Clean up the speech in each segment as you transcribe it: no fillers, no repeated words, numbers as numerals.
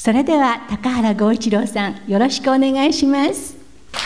それでは高原剛一郎さん、よろしくお願いします。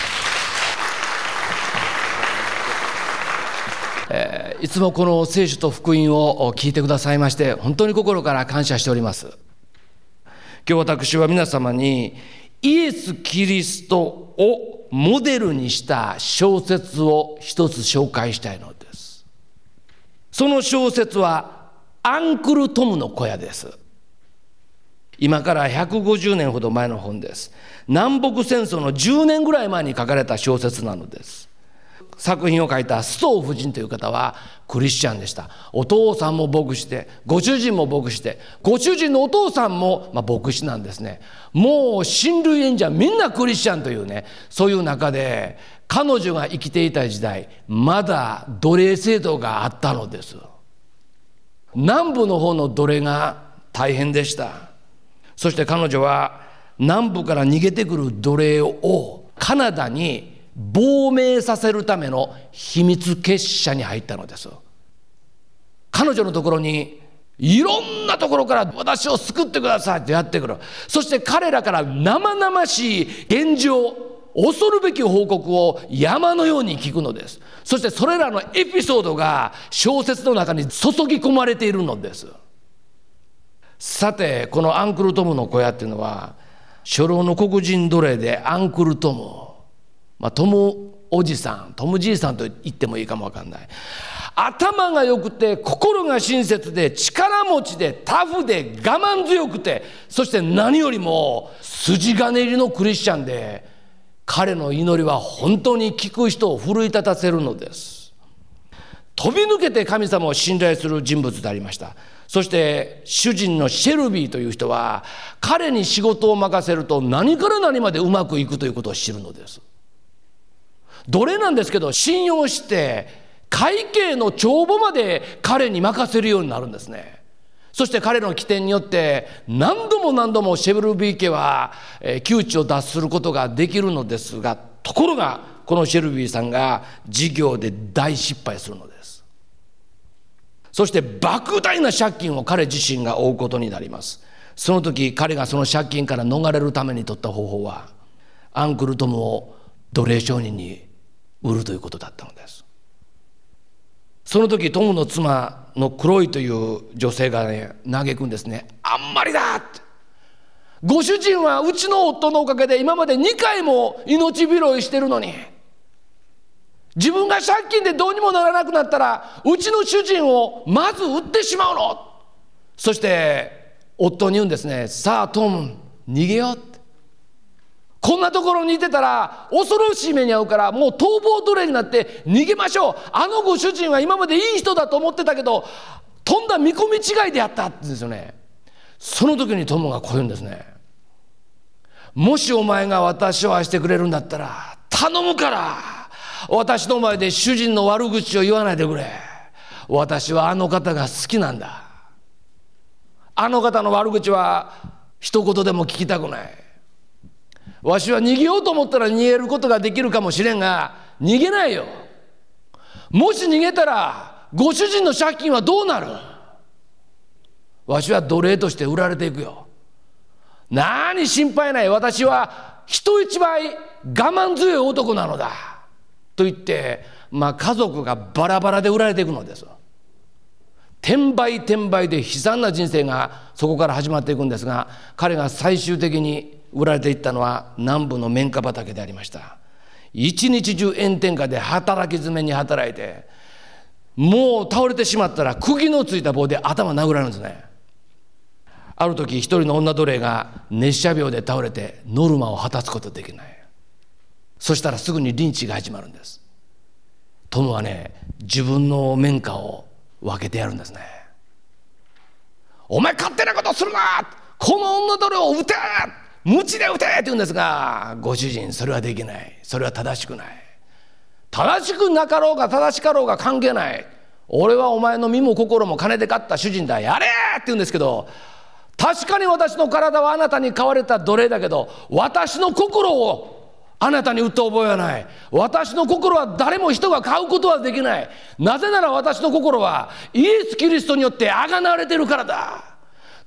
いつもこの聖書と福音を聞いてくださいまして本当に心から感謝しております。今日私は皆様にイエス・キリストをモデルにした小説を一つ紹介したいのです。その小説はアンクル・トムの小屋です。今から150年ほど前の本です。南北戦争の10年ぐらい前に書かれた小説なのです。作品を書いた須藤夫人という方はクリスチャンでした。お父さんも牧師で、ご主人も牧師で、ご主人のお父さんも牧師なんですね。もう親類縁者みんなクリスチャンというね、そういう中で彼女が生きていた時代、まだ奴隷制度があったのです。南部の方の奴隷が大変でした。そして彼女は南部から逃げてくる奴隷をカナダに亡命させるための秘密結社に入ったのです。彼女のところにいろんなところから私を救ってくださいってやってくる。そして彼らから生々しい現状、恐るべき報告を山のように聞くのです。そしてそれらのエピソードが小説の中に注ぎ込まれているのです。さて、このアンクル・トムの小屋っていうのは初老の黒人奴隷でアンクル・トム、トムおじさん、トムじいさんと言ってもいいかもわかんない。頭が良くて心が親切で力持ちでタフで我慢強くて、そして何よりも筋金入りのクリスチャンで、彼の祈りは本当に聞く人を奮い立たせるのです。飛び抜けて神様を信頼する人物でありました。そして主人のシェルビーという人は彼に仕事を任せると何から何までうまくいくということを知るのです。奴隷なんですけど信用して会計の帳簿まで彼に任せるようになるんですね。そして彼の起点によって何度もシェルビー家は窮地を脱することができるのですが、ところがこのシェルビーさんが事業で大失敗するのです。そして莫大な借金を彼自身が負うことになります。その時彼がその借金から逃れるために取った方法はアンクル・トムを奴隷商人に売るということだったのです。その時トムの妻のクロイという女性がね嘆くんですね。あんまりだって、ご主人はうちの夫のおかげで今まで2回も命拾いしてるのに、自分が借金でどうにもならなくなったらうちの主人をまず売ってしまうの。そして夫に言うんですね。さあトム逃げようって、こんなところにいてたら恐ろしい目に遭うからもう逃亡奴隷になって逃げましょう。あのご主人は今までいい人だと思ってたけどとんだ見込み違いであったって言うんですよね。その時にトムがこう言うんですね。もしお前が私を愛してくれるんだったら頼むから私の前で主人の悪口を言わないでくれ。私はあの方が好きなんだ。あの方の悪口は一言でも聞きたくない。わしは逃げようと思ったら逃げることができるかもしれんが逃げないよ。もし逃げたらご主人の借金はどうなる。わしは奴隷として売られていくよ。何心配ない。私は人一倍我慢強い男なのだと言って、家族がバラバラで売られていくのです。転売で悲惨な人生がそこから始まっていくんですが、彼が最終的に売られていったのは南部の綿花畑でありました。一日中炎天下で働き詰めに働いて、もう倒れてしまったら釘のついた棒で頭殴られるんですね。ある時一人の女奴隷が熱射病で倒れてノルマを果たすことができない。そしたらすぐにリンチが始まるんです。トムはね、自分の綿花を分けてやるんですね。お前勝手なことするな、この女奴隷を撃て、鞭で撃てって言うんですが、ご主人それはできない。それは正しくない。正しくなかろうが正しかろうが関係ない。俺はお前の身も心も金で買った主人だ、やれって言うんですけど、確かに私の体はあなたに買われた奴隷だけど、私の心をあなたに売った覚えはない。私の心は誰も人が買うことはできない。なぜなら私の心はイエス・キリストによって贖われているからだ。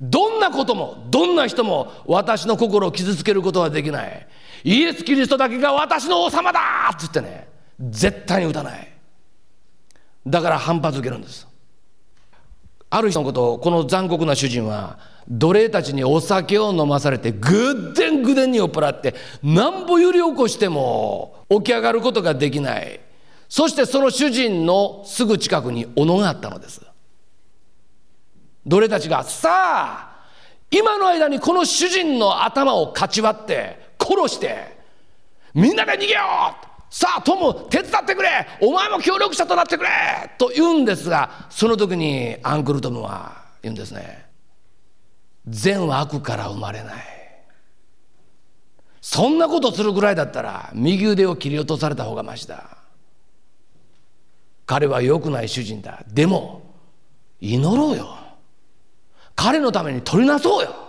どんなこともどんな人も私の心を傷つけることはできない。イエス・キリストだけが私の王様だって言ってね、絶対に打たない。だから反発受けるんです。ある日のことをこの残酷な主人は奴隷たちにお酒を飲まされてぐってんぐでんに酔っ払ってなんぼ揺り起こしても起き上がることができない。そしてその主人のすぐ近くに斧があったのです。奴隷たちがさあ今の間にこの主人の頭をかち割って殺してみんなで逃げよう、さあトム手伝ってくれ、お前も協力者となってくれと言うんですが、その時にアンクルトムは言うんですね。善は悪から生まれない。そんなことするぐらいだったら右腕を切り落とされた方がましだ。彼は良くない主人だ。でも祈ろうよ、彼のために取りなそうよ。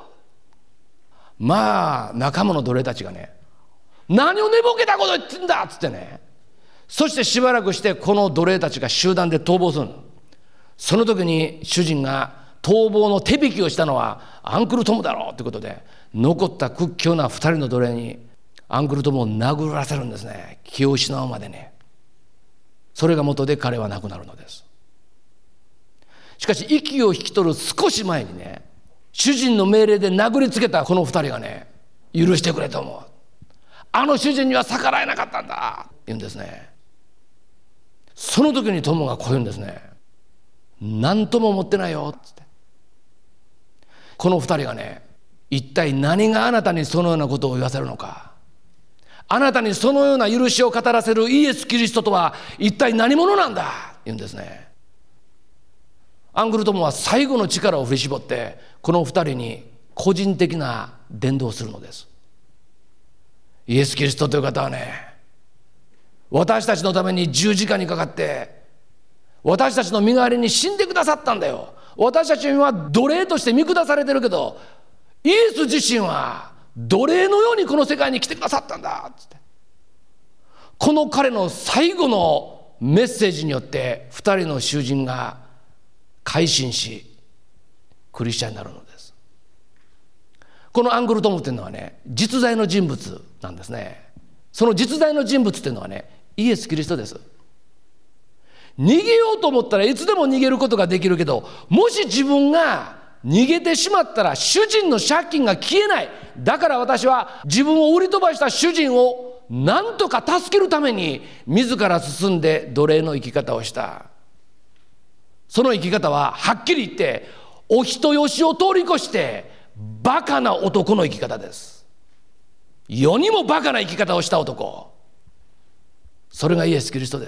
まあ仲間の奴隷たちがね、何を寝ぼけたこと言ってんだっつってね、そしてしばらくしてこの奴隷たちが集団で逃亡するの。その時に主人が逃亡の手引きをしたのはアンクルトムだろうということで、残った屈強な2人の奴隷にアンクルトムを殴らせるんですね。気を失うまでね。それが元で彼は亡くなるのです。しかし息を引き取る少し前にね、主人の命令で殴りつけたこの2人がね、許してくれと思う、あの主人には逆らえなかったんだって言うんですね。その時にトムがこう言うんですね。何とも思ってないよって。この2人がね、一体何があなたにそのようなことを言わせるのか、あなたにそのような許しを語らせるイエス・キリストとは一体何者なんだって言うんですね。アンクルトムは最後の力を振り絞ってこの2人に個人的な伝道をするのです。イエス・キリストという方はね、私たちのために十字架にかかって私たちの身代わりに死んでくださったんだよ。私たちは奴隷として見下されてるけど、イエス自身は奴隷のようにこの世界に来てくださったんだっつって、この彼の最後のメッセージによって2人の囚人が改心しクリスチャンになるのです。このアンクルトムっていうのはね、実在の人物なんですね。その実在の人物っていうのはね、イエス・キリストです。逃げようと思ったらいつでも逃げることができるけど、もし自分が逃げてしまったら主人の借金が消えない。だから私は自分を売り飛ばした主人を何とか助けるために自ら進んで奴隷の生き方をした。その生き方ははっきり言ってお人よしを通り越してバカな男の生き方です。世にもバカな生き方をした男、それがイエス・キリストです。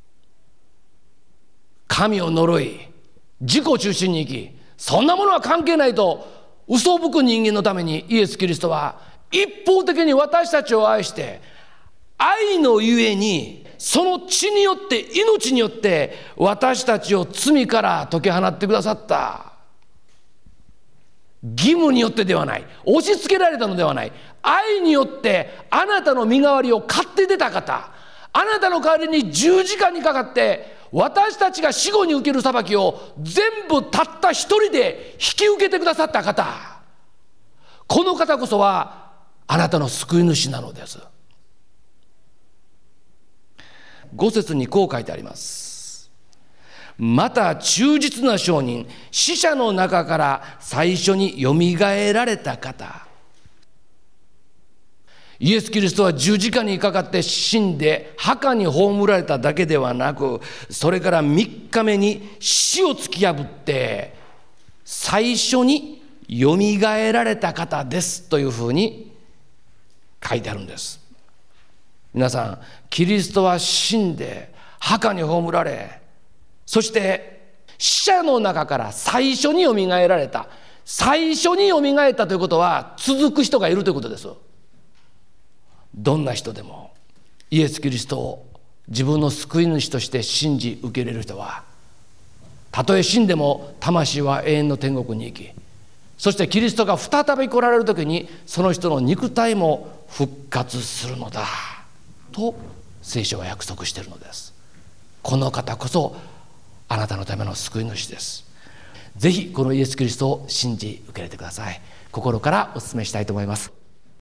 神を呪い自己中心に生き、そんなものは関係ないと嘘を吹く人間のためにイエス・キリストは一方的に私たちを愛して、愛のゆえにその血によって命によって私たちを罪から解き放ってくださった。義務によってではない、押し付けられたのではない、愛によってあなたの身代わりを買って出た方、あなたの代わりに十字架にかかって私たちが死後に受ける裁きを全部たった一人で引き受けてくださった方、この方こそはあなたの救い主なのです。5節にこう書いてあります。また忠実な証人、死者の中から最初によみがえられた方。イエス・キリストは十字架にかかって死んで墓に葬られただけではなく、それから3日目に死を突き破って最初によみがえられた方ですというふうに書いてあるんです。皆さん、キリストは死んで墓に葬られ、そして死者の中から最初によみがえられた。最初によみがえったということは続く人がいるということです。どんな人でもイエス・キリストを自分の救い主として信じ受け入れる人は、たとえ死んでも魂は永遠の天国に行き、そしてキリストが再び来られる時にその人の肉体も復活するのだと聖書は約束しているのです。この方こそあなたのための救い主です。 ぜひこのイエス・キリストを信じ受け入れてください。心からお勧めしたいと思います。